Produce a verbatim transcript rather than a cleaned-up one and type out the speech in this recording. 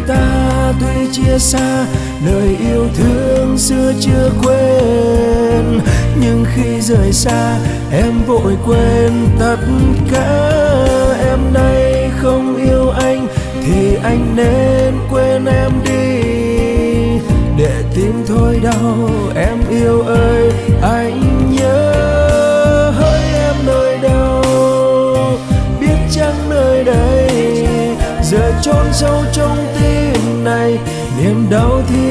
ta tuy chia xa, lời yêu thương xưa chưa quên. Nhưng khi rời xa em vội quên tất cả. Em nay không yêu anh thì anh nên quên em đi, để tim thôi đau. Em yêu ơi anh nhớ, hỡi em nơi đâu, biết chăng nơi đây giờ chôn sâu trong tim này niềm đau thì